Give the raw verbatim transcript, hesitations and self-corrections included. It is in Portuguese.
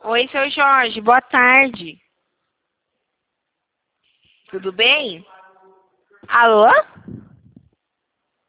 Oi, seu Jorge, boa tarde. Tudo bem? Alô?